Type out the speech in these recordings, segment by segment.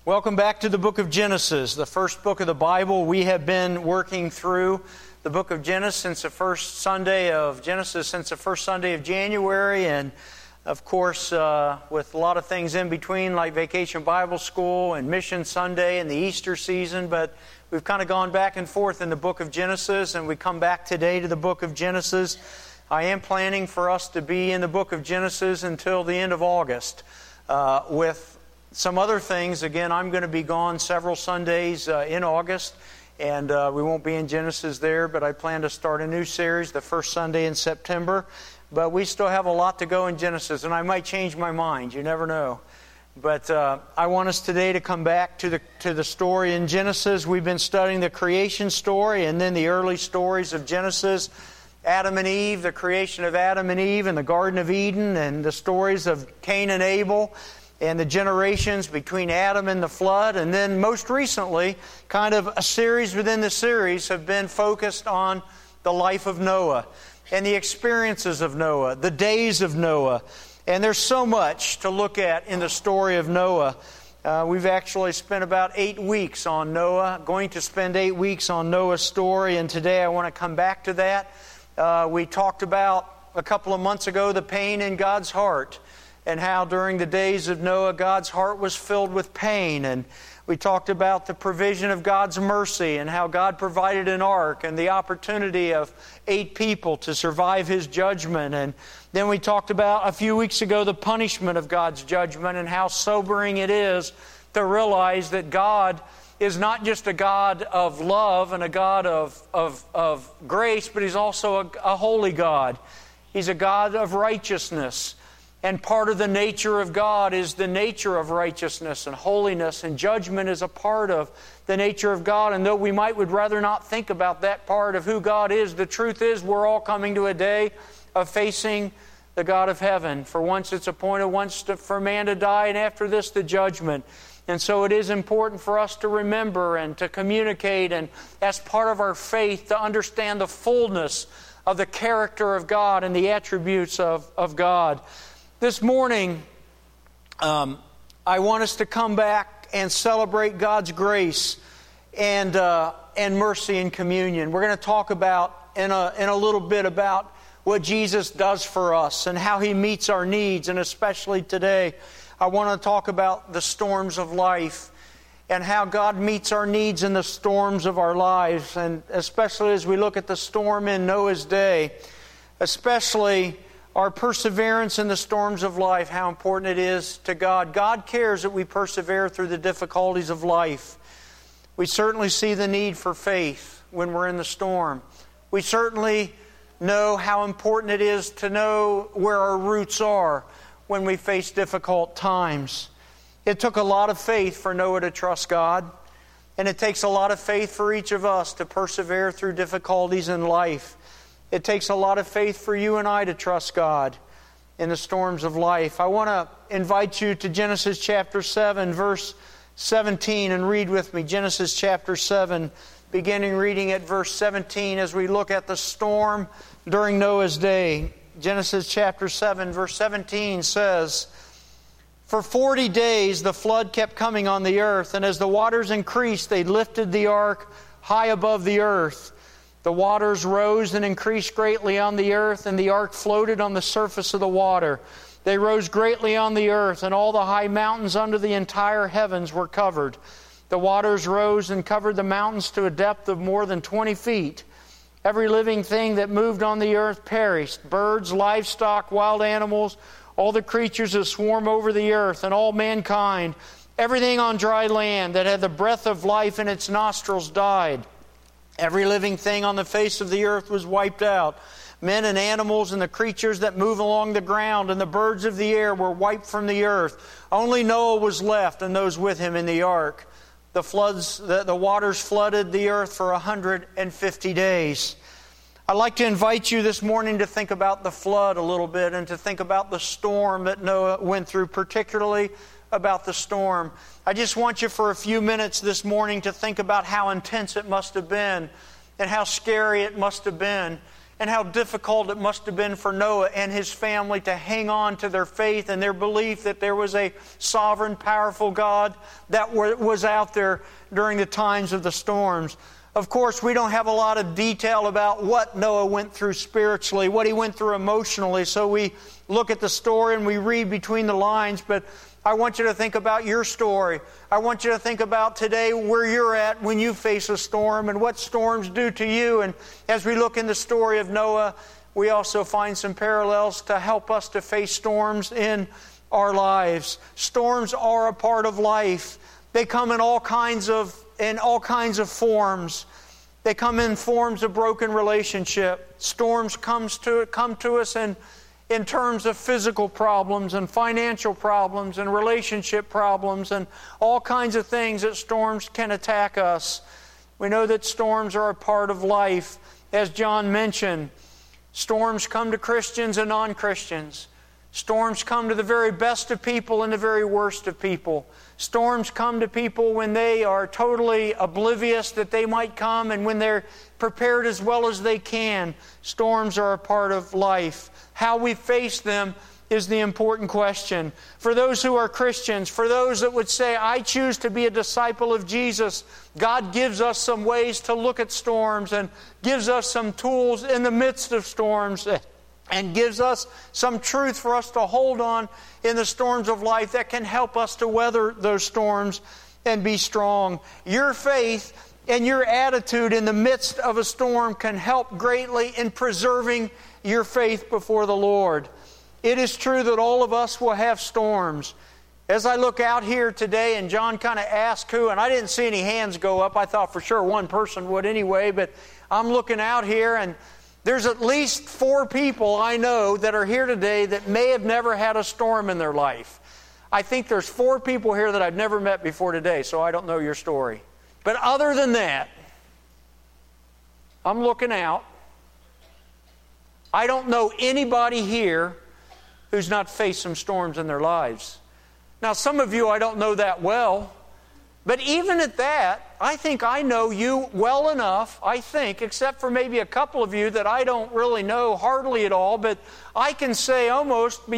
Welcome back to the book of Genesis, the first book of the Bible. We have been working through the book of Genesis since the first Sunday of January, and of course with a lot of things in between like Vacation Bible School and Mission Sunday and the Easter season, but we've kind of gone back and forth in the book of Genesis, and we come back today to the book of Genesis. I am planning for us to be in the book of Genesis until the end of August with some other things. Again, I'm going to be gone several Sundays in August, and we won't be in Genesis there, but I plan to start a new series the first Sunday in September. But we still have a lot to go in Genesis, and I might change my mind. You never know. But I want us today to come back to the story in Genesis. We've been studying the creation story and then the early stories of Genesis. Adam and Eve, the creation of Adam and Eve in the Garden of Eden, and the stories of Cain and Abel, and the generations between Adam and the flood. And then most recently, kind of a series within the series have been focused on the life of Noah and the experiences of Noah, the days of Noah. And there's so much to look at in the story of Noah. We've actually spent about 8 weeks on Noah, going to spend 8 weeks on Noah's story, and today I want to come back to that. We talked about a couple of months ago the pain in God's heart, and how during the days of Noah, God's heart was filled with pain. And we talked about the provision of God's mercy and how God provided an ark and the opportunity of 8 people to survive His judgment. And then we talked about a few weeks ago the punishment of God's judgment and how sobering it is to realize that God is not just a God of love and a God of grace, but He's also a holy God. He's a God of righteousness. And part of the nature of God is the nature of righteousness and holiness, and judgment is a part of the nature of God. And though we would rather not think about that part of who God is, the truth is we're all coming to a day of facing the God of heaven. For once it's appointed for man to die, and after this the judgment. And so it is important for us to remember and to communicate, and as part of our faith to understand the fullness of the character of God and the attributes of God. This morning, I want us to come back and celebrate God's grace and mercy in communion. We're going to talk about in a little bit about what Jesus does for us and how He meets our needs. And especially today, I want to talk about the storms of life and how God meets our needs in the storms of our lives. And especially as we look at the storm in Noah's day, especially our perseverance in the storms of life, how important it is to God. God cares that we persevere through the difficulties of life. We certainly see the need for faith when we're in the storm. We certainly know how important it is to know where our roots are when we face difficult times. It took a lot of faith for Noah to trust God, and it takes a lot of faith for each of us to persevere through difficulties in life. It takes a lot of faith for you and I to trust God in the storms of life. I want to invite you to Genesis chapter 7, verse 17, and read with me Genesis chapter 7, beginning reading at verse 17 as we look at the storm during Noah's day. Genesis chapter 7, verse 17 says, "For 40 days the flood kept coming on the earth, and as the waters increased, they lifted the ark high above the earth. The waters rose and increased greatly on the earth, and the ark floated on the surface of the water. They rose greatly on the earth, and all the high mountains under the entire heavens were covered. The waters rose and covered the mountains to a depth of more than 20 feet. Every living thing that moved on the earth perished, birds, livestock, wild animals, all the creatures that swarm over the earth, and all mankind. Everything on dry land that had the breath of life in its nostrils died. Every living thing on the face of the earth was wiped out. Men and animals and the creatures that move along the ground and the birds of the air were wiped from the earth. Only Noah was left and those with him in the ark. The waters flooded the earth for 150 days. I'd like to invite you this morning to think about the flood a little bit and to think about the storm that Noah went through, particularly about the storm. I just want you for a few minutes this morning to think about how intense it must have been and how scary it must have been and how difficult it must have been for Noah and his family to hang on to their faith and their belief that there was a sovereign, powerful God that was out there during the times of the storms. Of course, we don't have a lot of detail about what Noah went through spiritually, what he went through emotionally, so we look at the story and we read between the lines, but I want you to think about your story. I want you to think about today where you're at when you face a storm and what storms do to you. And as we look in the story of Noah, we also find some parallels to help us to face storms in our lives. Storms are a part of life. They come in all kinds of forms. They come in forms of broken relationship. Storms come to us in terms of physical problems and financial problems and relationship problems and all kinds of things that storms can attack us. We know that storms are a part of life. As John mentioned, storms come to Christians and non-Christians. Storms come to the very best of people and the very worst of people. Storms come to people when they are totally oblivious that they might come and when they're prepared as well as they can. Storms are a part of life. How we face them is the important question. For those who are Christians, for those that would say, I choose to be a disciple of Jesus, God gives us some ways to look at storms and gives us some tools in the midst of storms and gives us some truth for us to hold on in the storms of life that can help us to weather those storms and be strong. Your faith and your attitude in the midst of a storm can help greatly in preserving your faith before the Lord. It is true that all of us will have storms. As I look out here today, and John kind of asked who, and I didn't see any hands go up. I thought for sure one person would anyway, but I'm looking out here and there's at least 4 people I know that are here today that may have never had a storm in their life. I think there's 4 people here that I've never met before today, so I don't know your story. But other than that, I'm looking out. I don't know anybody here who's not faced some storms in their lives. Now, some of you I don't know that well, but even at that, I think I know you well enough, I think, except for maybe a couple of you that I don't really know hardly at all, but I can say almost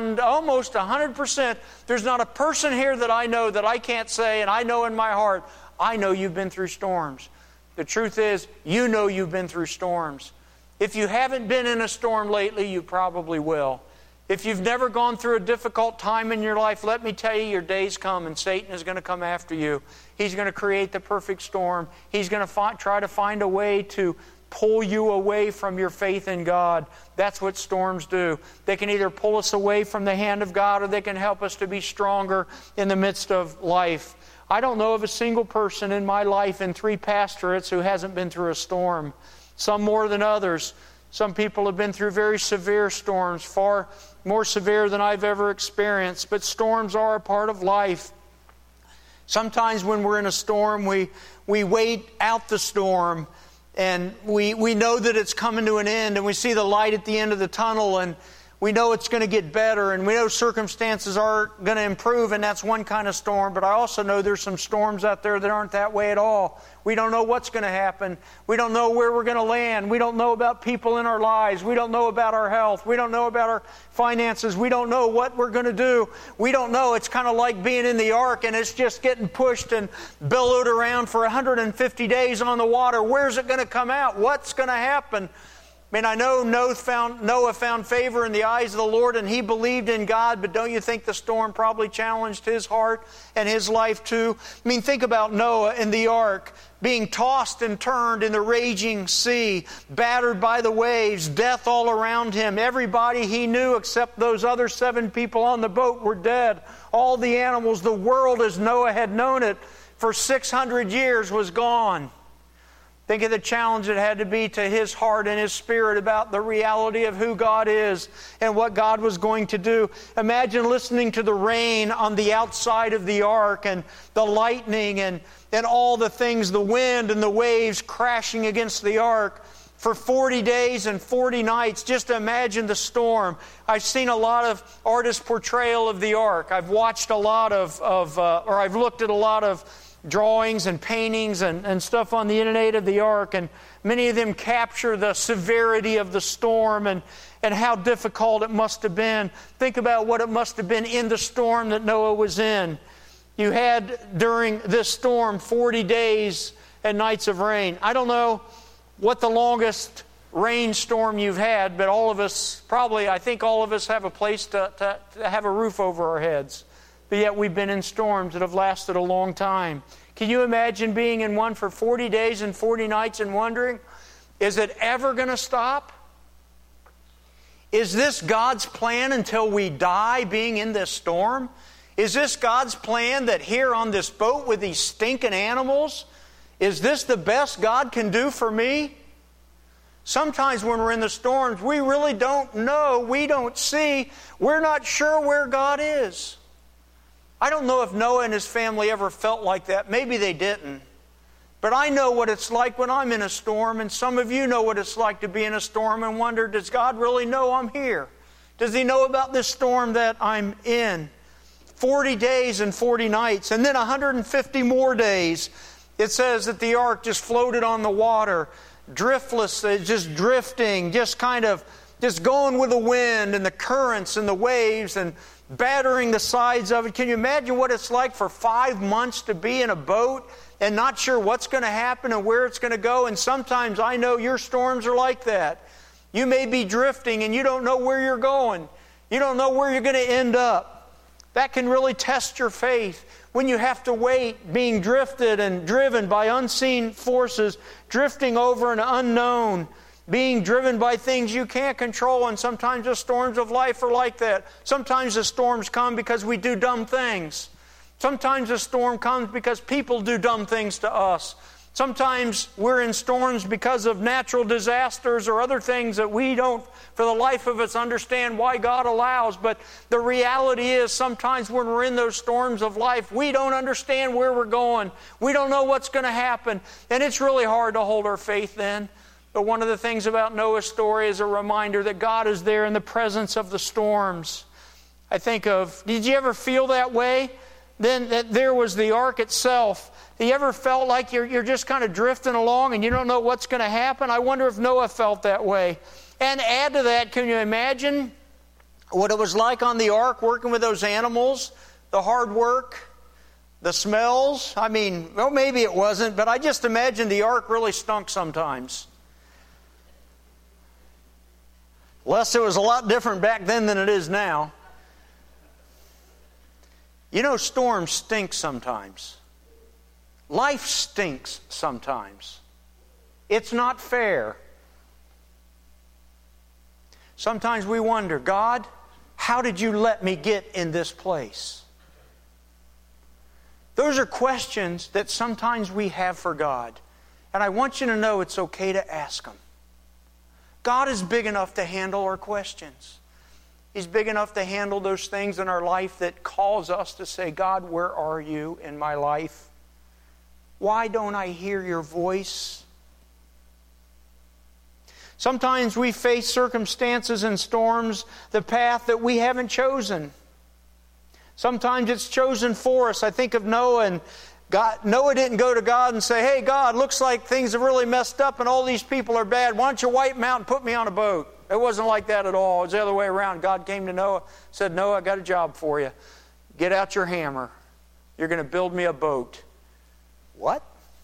100%, there's not a person here that I know that I can't say, and I know in my heart, I know you've been through storms. The truth is, you know you've been through storms. If you haven't been in a storm lately, you probably will. If you've never gone through a difficult time in your life, let me tell you, your days come and Satan is going to come after you. He's going to create the perfect storm. He's going to try to find a way to pull you away from your faith in God. That's what storms do. They can either pull us away from the hand of God or they can help us to be stronger in the midst of life. I don't know of a single person in my life in 3 pastorates who hasn't been through a storm. Some more than others. Some people have been through very severe storms, far more severe than I've ever experienced. But storms are a part of life. Sometimes when we're in a storm, we wait out the storm and we know that it's coming to an end and we see the light at the end of the tunnel and we know it's going to get better and we know circumstances are going to improve, and that's one kind of storm. But I also know there's some storms out there that aren't that way at all. We don't know what's going to happen. We don't know where we're going to land. We don't know about people in our lives. We don't know about our health. We don't know about our finances. We don't know what we're going to do. We don't know. It's kind of like being in the ark and it's just getting pushed and billowed around for 150 days on the water. Where's it going to come out? What's going to happen? I mean, I know Noah found favor in the eyes of the Lord and he believed in God, but don't you think the storm probably challenged his heart and his life too? I mean, think about Noah in the ark, being tossed and turned in the raging sea, battered by the waves, death all around him. Everybody he knew except those other 7 people on the boat were dead. All the animals, the world as Noah had known it for 600 years was gone. Think of the challenge it had to be to his heart and his spirit about the reality of who God is and what God was going to do. Imagine listening to the rain on the outside of the ark and the lightning and all the things, the wind and the waves crashing against the ark for 40 days and 40 nights. Just imagine the storm. I've seen a lot of artist portrayal of the ark. I've watched a lot I've looked at a lot of drawings and paintings and stuff on the internet of the ark, and many of them capture the severity of the storm and how difficult it must have been. Think about what it must have been in the storm that Noah was in. You had during this storm 40 days and nights of rain. I don't know what the longest rainstorm you've had, but all of us, probably, I think all of us have a place to have a roof over our heads. But yet we've been in storms that have lasted a long time. Can you imagine being in one for 40 days and 40 nights and wondering, is it ever going to stop? Is this God's plan until we die, being in this storm? Is this God's plan that here on this boat with these stinking animals, is this the best God can do for me? Sometimes when we're in the storms, we really don't know, we don't see, we're not sure where God is. I don't know if Noah and his family ever felt like that. Maybe they didn't. But I know what it's like when I'm in a storm, and some of you know what it's like to be in a storm and wonder, does God really know I'm here? Does He know about this storm that I'm in? 40 days and 40 nights, and then 150 more days. It says that the ark just floated on the water, driftless, just drifting, just going with the wind and the currents and the waves and battering the sides of it. Can you imagine what it's like for 5 months to be in a boat and not sure what's going to happen and where it's going to go? And sometimes I know your storms are like that. You may be drifting and you don't know where you're going. You don't know where you're going to end up. That can really test your faith when you have to wait, being drifted and driven by unseen forces, drifting over an unknown, being driven by things you can't control. And sometimes the storms of life are like that. Sometimes the storms come because we do dumb things. Sometimes the storm comes because people do dumb things to us. Sometimes we're in storms because of natural disasters or other things that we don't, for the life of us, understand why God allows. But the reality is sometimes when we're in those storms of life, we don't understand where we're going. We don't know what's going to happen. And it's really hard to hold our faith then. But one of the things about Noah's story is a reminder that God is there in the presence of the storms. I think of, did you ever feel that way? Then that there was the ark itself. Have you ever felt like you're just kind of drifting along and you don't know what's going to happen? I wonder if Noah felt that way. And add to that, can you imagine what it was like on the ark, working with those animals, the hard work, the smells? I mean, well, maybe it wasn't, but I just imagine the ark really stunk sometimes. Unless it was a lot different back then than it is now. You know, storms stink sometimes. Life stinks sometimes. It's not fair. Sometimes we wonder, God, how did you let me get in this place? Those are questions that sometimes we have for God. And I want you to know it's okay to ask them. God is big enough to handle our questions. He's big enough to handle those things in our life that cause us to say, God, where are you in my life? Why don't I hear your voice? Sometimes we face circumstances and storms, the path that we haven't chosen. Sometimes it's chosen for us. I think of Noah, and Noah didn't go to God and say, hey, God, looks like things have really messed up and all these people are bad. Why don't you wipe them out and put me on a boat? It wasn't like that at all. It was the other way around. God came to Noah, said, Noah, I got a job for you. Get out your hammer. You're going to build me a boat. What?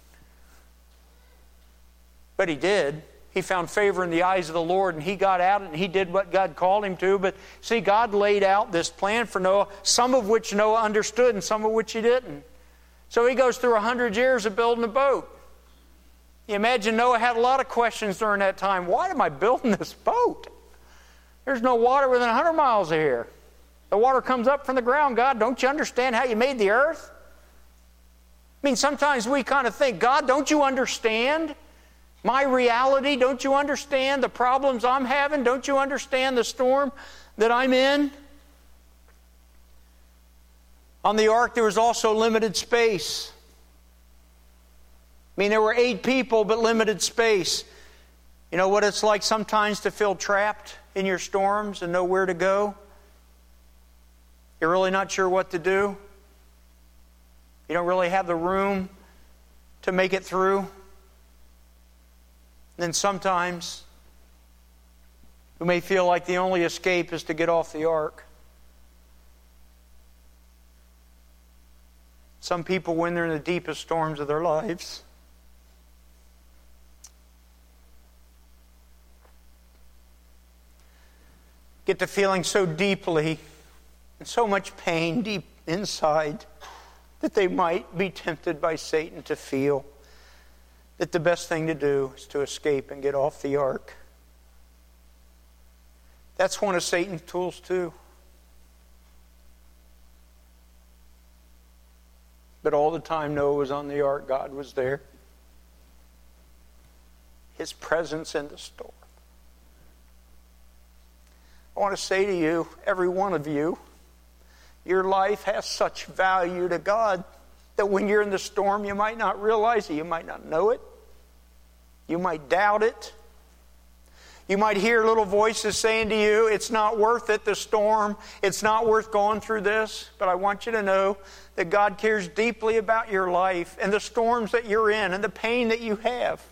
But he did. He found favor in the eyes of the Lord, and he got out and he did what God called him to. But see, God laid out this plan for Noah, some of which Noah understood and some of which he didn't. So he goes through 100 years of building a boat. You imagine Noah had a lot of questions during that time. Why am I building this boat? There's no water within 100 miles of here. The water comes up from the ground. God, don't you understand how you made the earth? I mean, sometimes we kind of think, God, don't you understand my reality? Don't you understand the problems I'm having? Don't you understand the storm that I'm in? On the ark, there was also limited space. I mean, there were 8 people, but limited space. You know what it's like sometimes to feel trapped in your storms and know where to go? You're really not sure what to do? You don't really have the room to make it through. Then sometimes we may feel like the only escape is to get off the ark. Some people, when they're in the deepest storms of their lives, get to feeling so deeply and so much pain deep inside that they might be tempted by Satan to feel that the best thing to do is to escape and get off the ark. That's one of Satan's tools too. But all the time Noah was on the ark, God was there. His presence in the storm. I want to say to you, every one of you, your life has such value to God that when you're in the storm, you might not realize it. You might not know it. You might doubt it. You might hear little voices saying to you, it's not worth it, the storm. It's not worth going through this. But I want you to know that God cares deeply about your life and the storms that you're in and the pain that you have.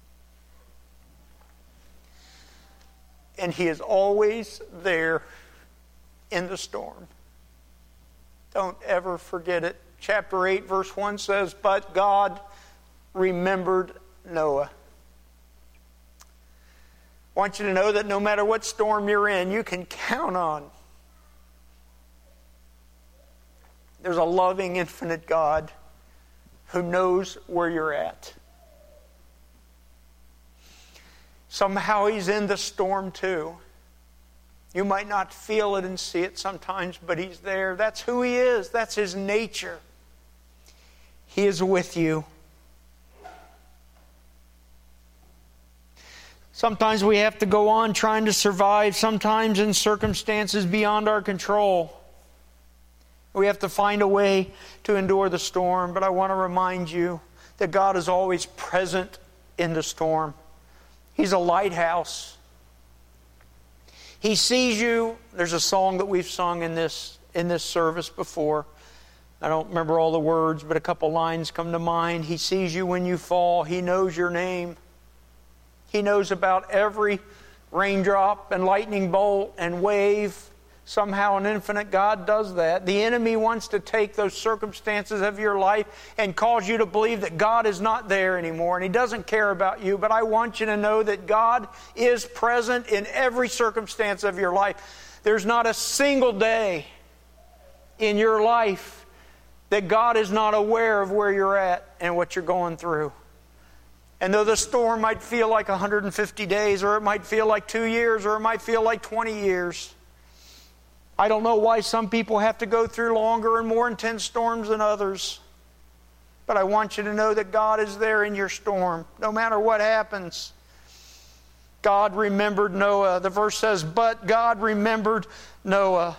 And He is always there in the storm. Don't ever forget it. Chapter 8, verse 1 says, but God remembered Noah. I want you to know that no matter what storm you're in, you can count on. There's a loving, infinite God who knows where you're at. Somehow He's in the storm too. You might not feel it and see it sometimes, but He's there. That's who He is. That's His nature. He is with you. Sometimes we have to go on trying to survive, sometimes in circumstances beyond our control. We have to find a way to endure the storm, but I want to remind you that God is always present in the storm. He's a lighthouse. He sees you. There's a song that we've sung in this service before. I don't remember all the words, but a couple lines come to mind. He sees you when you fall. He knows your name. He knows about every raindrop and lightning bolt and wave. Somehow an infinite God does that. The enemy wants to take those circumstances of your life and cause you to believe that God is not there anymore and He doesn't care about you. But I want you to know that God is present in every circumstance of your life. There's not a single day in your life that God is not aware of where you're at and what you're going through. And though the storm might feel like 150 days, or it might feel like 2 years, or it might feel like 20 years, I don't know why some people have to go through longer and more intense storms than others. But I want you to know that God is there in your storm, no matter what happens. God remembered Noah. The verse says, but God remembered Noah.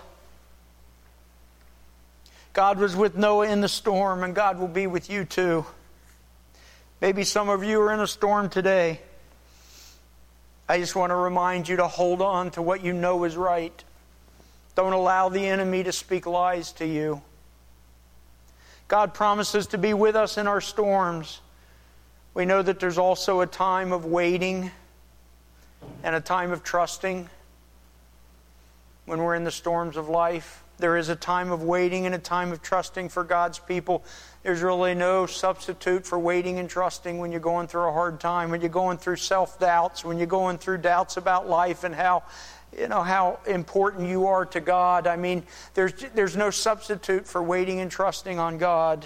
God was with Noah in the storm, and God will be with you too. Maybe some of you are in a storm today. I just want to remind you to hold on to what you know is right. Don't allow the enemy to speak lies to you. God promises to be with us in our storms. We know that there's also a time of waiting and a time of trusting when we're in the storms of life. There is a time of waiting and a time of trusting for God's people. There's really no substitute for waiting and trusting when you're going through a hard time, when you're going through self-doubts, when you're going through doubts about life and how important you are to God. I mean, there's no substitute for waiting and trusting on God.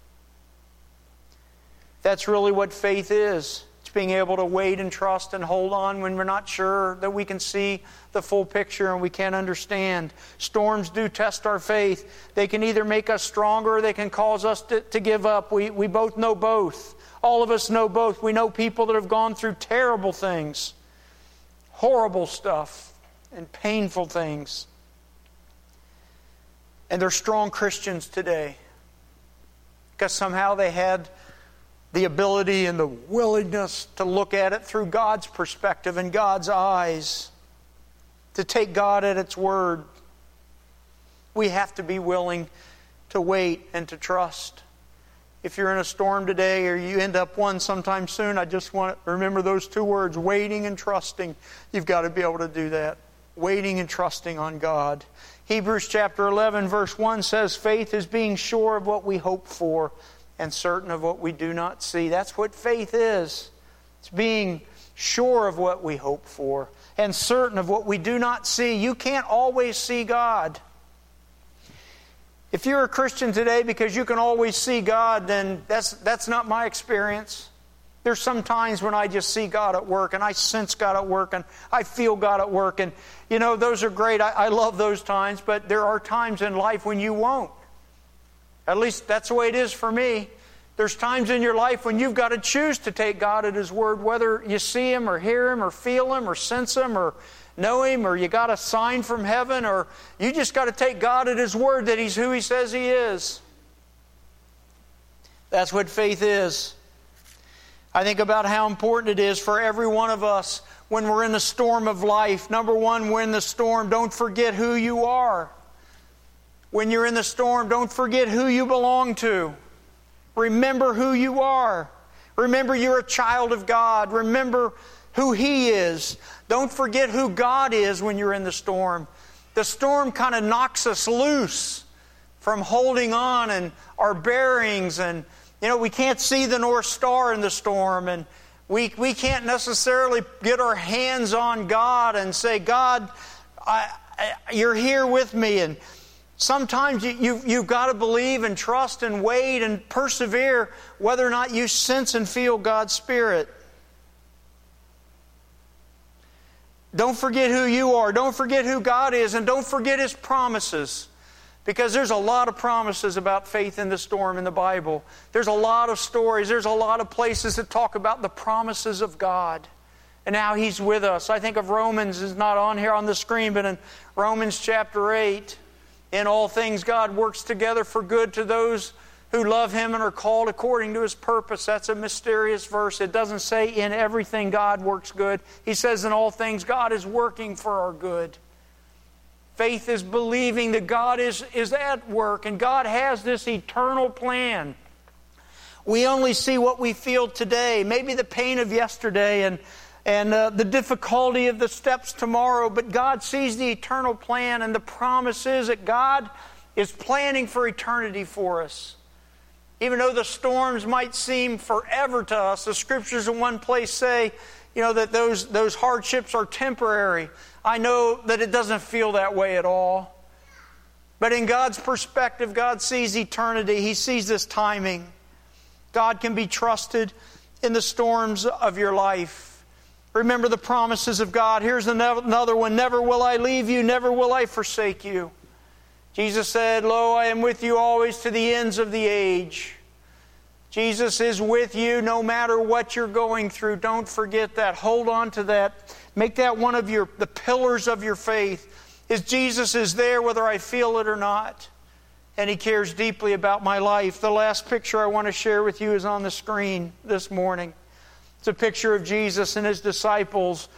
That's really what faith is. It's being able to wait and trust and hold on when we're not sure that we can see the full picture and we can't understand. Storms do test our faith. They can either make us stronger or they can cause us to give up. We both know both. All of us know both. We know people that have gone through terrible things, horrible stuff, and painful things. And they're strong Christians today because somehow they had the ability and the willingness to look at it through God's perspective and God's eyes, to take God at its word. We have to be willing to wait and to trust. If you're in a storm today or you end up one sometime soon, I just want to remember those two words, waiting and trusting. You've got to be able to do that. Waiting and trusting on God. Hebrews chapter 11 verse 1 says, faith is being sure of what we hope for and certain of what we do not see. That's what faith is. It's being sure of what we hope for and certain of what we do not see. You can't always see God. If you're a Christian today because you can always see God, then that's not my experience. There's some times when I just see God at work and I sense God at work and I feel God at work. And, you know, those are great. I love those times. But there are times in life when you won't. At least that's the way it is for me. There's times in your life when you've got to choose to take God at His word, whether you see Him or hear Him or feel Him or sense Him or know Him, or you got a sign from heaven, or you just got to take God at His word that He's who He says He is. That's what faith is. I think about how important it is for every one of us when we're in the storm of life. Number one, when in the storm, don't forget who you are. When you're in the storm, don't forget who you belong to. Remember who you are. Remember you're a child of God. Remember who He is. Don't forget who God is when you're in the storm. The storm kind of knocks us loose from holding on and our bearings, and you know, we can't see the North Star in the storm, and we can't necessarily get our hands on God and say, God, you're here with me. And sometimes you've got to believe and trust and wait and persevere whether or not you sense and feel God's Spirit. Don't forget who you are. Don't forget who God is. And don't forget His promises. Because there's a lot of promises about faith in the storm in the Bible. There's a lot of stories. There's a lot of places that talk about the promises of God and how He's with us. I think of Romans, is not on here on the screen, but in Romans chapter 8, in all things God works together for good to those who love Him and are called according to His purpose. That's a mysterious verse. It doesn't say in everything God works good. He says in all things God is working for our good. Faith is believing that God is at work and God has this eternal plan. We only see what we feel today, maybe the pain of yesterday and the difficulty of the steps tomorrow, but God sees the eternal plan, and the promise is that God is planning for eternity for us. Even though the storms might seem forever to us, the Scriptures in one place say, you know, that those hardships are temporary. I know that it doesn't feel that way at all. But in God's perspective, God sees eternity. He sees this timing. God can be trusted in the storms of your life. Remember the promises of God. Here's another one. Never will I leave you, never will I forsake you. Jesus said, Lo, I am with you always to the ends of the age. Jesus is with you no matter what you're going through. Don't forget that. Hold on to that. Make that one of the pillars of your faith. Jesus is there whether I feel it or not. And He cares deeply about my life. The last picture I want to share with you is on the screen this morning. It's a picture of Jesus and His disciples.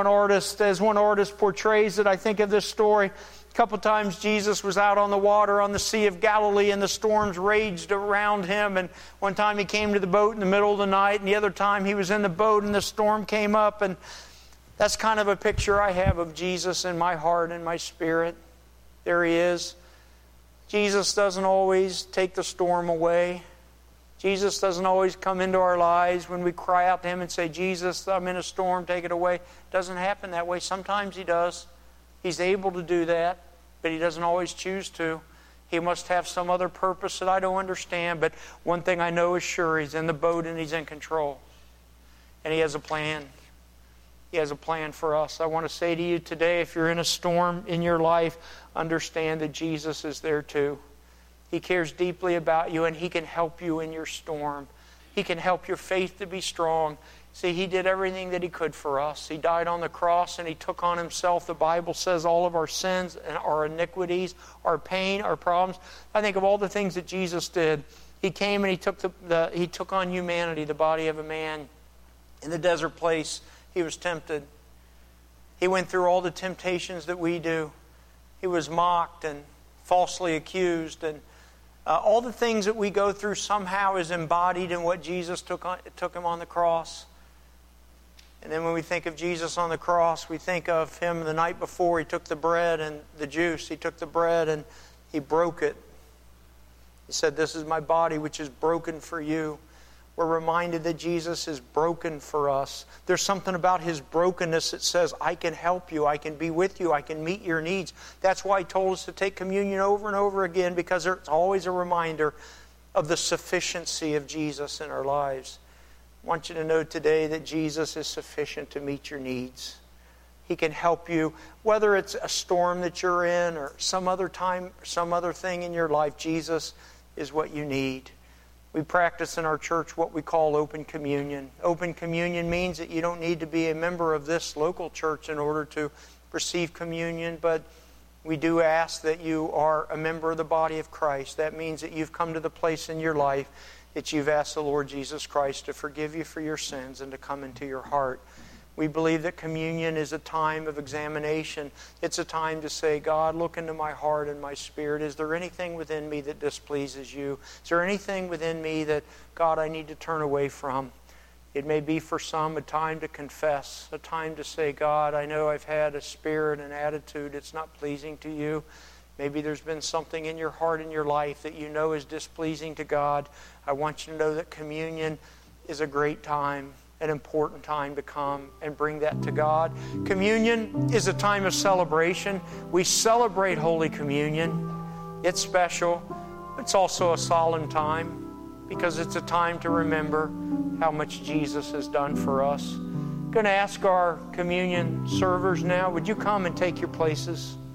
As one artist portrays it, I think of this story. A couple times Jesus was out on the water on the Sea of Galilee and the storms raged around Him. And one time He came to the boat in the middle of the night, and the other time He was in the boat and the storm came up. And that's kind of a picture I have of Jesus in my heart and my spirit. There He is. Jesus doesn't always take the storm away. Jesus doesn't always come into our lives when we cry out to Him and say, Jesus, I'm in a storm, take it away. It doesn't happen that way. Sometimes He does. He's able to do that, but He doesn't always choose to. He must have some other purpose that I don't understand. But one thing I know is sure, He's in the boat and He's in control. And He has a plan. He has a plan for us. I want to say to you today, if you're in a storm in your life, understand that Jesus is there too. He cares deeply about you, and He can help you in your storm. He can help your faith to be strong. See, He did everything that He could for us. He died on the cross and He took on Himself, the Bible says, all of our sins and our iniquities, our pain, our problems. I think of all the things that Jesus did. He came and He took on humanity, the body of a man. In the desert place, He was tempted. He went through all the temptations that we do. He was mocked and falsely accused and All the things that we go through somehow is embodied in what Jesus took Him on the cross. And then when we think of Jesus on the cross, we think of Him the night before. He took the bread and the juice. He took the bread and He broke it. He said, "This is my body which is broken for you." We're reminded that Jesus is broken for us. There's something about His brokenness that says, I can help you, I can be with you, I can meet your needs. That's why He told us to take communion over and over again, because it's always a reminder of the sufficiency of Jesus in our lives. I want you to know today that Jesus is sufficient to meet your needs. He can help you, whether it's a storm that you're in or some other time, some other thing in your life. Jesus is what you need. We practice in our church what we call open communion. Open communion means that you don't need to be a member of this local church in order to receive communion, but we do ask that you are a member of the body of Christ. That means that you've come to the place in your life that you've asked the Lord Jesus Christ to forgive you for your sins and to come into your heart. We believe that communion is a time of examination. It's a time to say, God, look into my heart and my spirit. Is there anything within me that displeases you? Is there anything within me that, God, I need to turn away from? It may be for some a time to confess, a time to say, God, I know I've had a spirit and attitude that's not pleasing to you. Maybe there's been something in your heart and your life that you know is displeasing to God. I want you to know that communion is a great time, an important time to come and bring that to God. Communion is a time of celebration. We celebrate Holy Communion. It's special. It's also a solemn time because it's a time to remember how much Jesus has done for us. I'm going to ask our communion servers now, would you come and take your places?